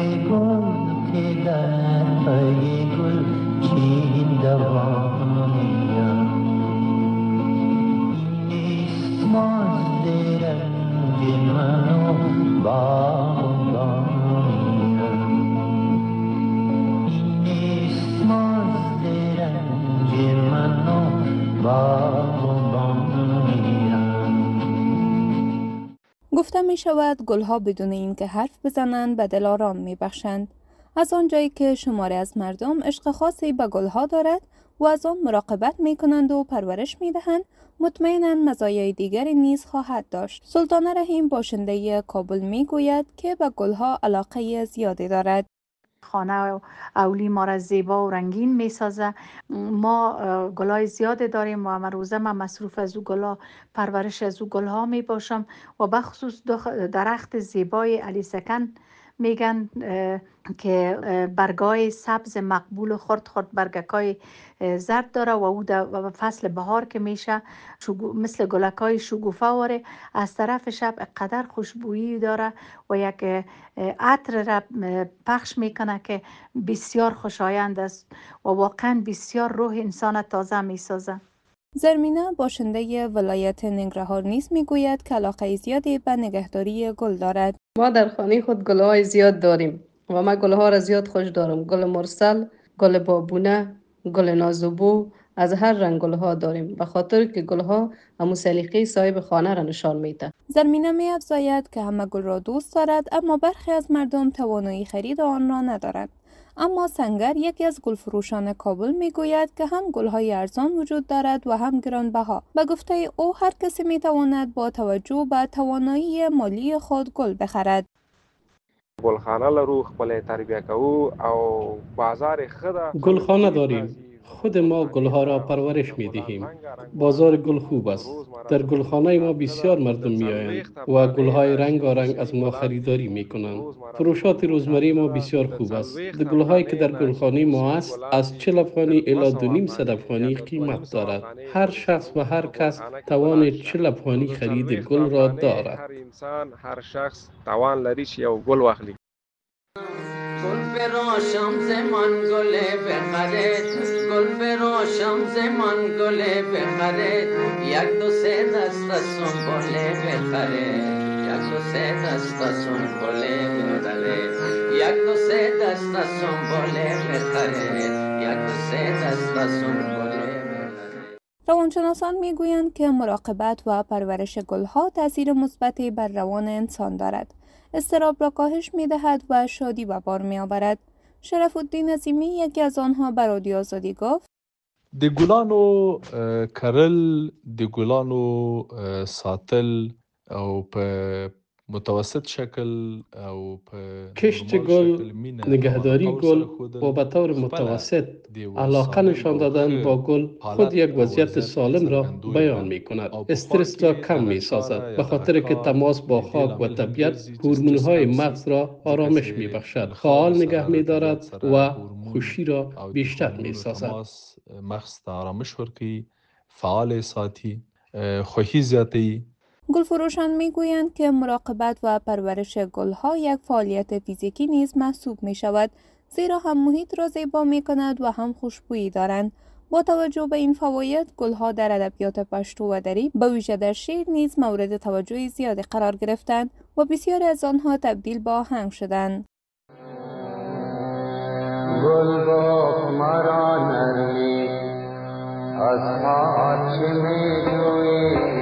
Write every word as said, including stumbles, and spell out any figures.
گل که در پی گل چین دوانیم نیست مازد رنج من و باغبانیم نیست مازد رنج من و باغبانیم. گفته می شود گلها بدون اینکه حرف بزنند به دل آرام می بخشند. از آنجایی که شماری از مردم عشق خاصی به گلها دارد و از آن مراقبت می کنند و پرورش می دهند، مطمئناً مزایای دیگری نیز خواهد داشت. سلطانه رحیم باشنده کابل می گوید که به گلها علاقه زیادی دارد. خانه و اولی ما را زیبا و رنگین می سازه. ما گلای زیاده داریم و همه روزه من مصروف از او گلا پرورش از او گلها می باشم و بخصوص درخت زیبای علی سکن میگن که برگای سبز مقبول و خرد خرد برگکای زرد داره و او در فصل بهار که میشه مثل گلکای شگوفه واره، از طرف شب قدر خوشبویی داره و یک عطر را پخش میکنه که بسیار خوشایند است و واقعا بسیار روح انسان تازه میسازه. زرمینه باشنده ولایت ننگرهار نیز میگوید که علاقه زیادی به نگهداری گل دارد. ما در خانه خود گلهای زیاد داریم و من گلها را زیاد خوش دارم. گل مرسل، گل بابونه، گل نازوبو، از هر رنگ گلها داریم به خاطر که گلها همون سلیقه صاحب خانه را نشان میده. زرمینه می افزاید که همه گل را دوست دارد اما برخی از مردم توانایی خرید آن را ندارند. اما سنگر یکی از گلفروشان کابل میگوید که هم گلهای ارزان وجود دارد و هم گرانبها. به گفته او هر کسی میتواند با توجه به توانایی مالی خود گل بخرد. گلخانه لرو خپل تربیه کوو او بازار خدا گلخانه داریم. خود ما گلها را پرورش می دهیم. بازار گل خوب است. در گلخانه ما بسیار مردم می آیند و گلهای رنگارنگ از ما خریداری می کنند. فروشات روزمره ما بسیار خوب است. د گلهایی که در گلخانه ما است از چهل افغانی الی دو نیم صد افغانی قیمت دارد. هر شخص و هر کس توان چهل افغانی خرید گل را دارد. هر انسان هر شخص توان لري چې یو گل واخلي. گل فراشم زمان گل بخره، گل فراشم زمان گل بخره، یک دو سه دست سنبل بخره، یک دو سه دست سنبل بخره، یک دو سه دست سنبل بخره، یک دو سه دست سنبل بخره. روانشناسان میگویند که مراقبت و پرورش گلها تاثیر مثبتی بر روان انسان دارد. اضطراب را کاهش می‌دهد و شادی به بار می‌آورد. شرف الدین عظیمی یکی از آنها به رادیو آزادی گفت: د ګلانو کرل، د ګلانو ساتل او په متوسط شکل او په کشت گل، نگهداری گل و به طور متوسط علاقه نشان دادن با گل خود یک وضعیت سالم را بیان می کند. استرس را کم می سازد به خاطر که تماس با خاک و طبیعت هورمون‌های مغز را آرامش می بخشد، فعال نگه می دارد و خوشی را بیشتر می سازد. مغز ته آرامش ورکوي، فعال ساتي، خوښي زیاتوي. گلفروشان میگویند که مراقبت و پرورش گلها یک فعالیت فیزیکی نیز محسوب می شود، زیرا هم محیط را زیبا می کند و هم خوشبویی دارند. با توجه به این فواید، گلها در ادبیات پشتو و دری به ویژه در شعر نیز مورد توجه زیادی قرار گرفتند و بسیاری از آنها تبدیل به آهنگ شدند. گل با مرا نرمی از پاچه می جویی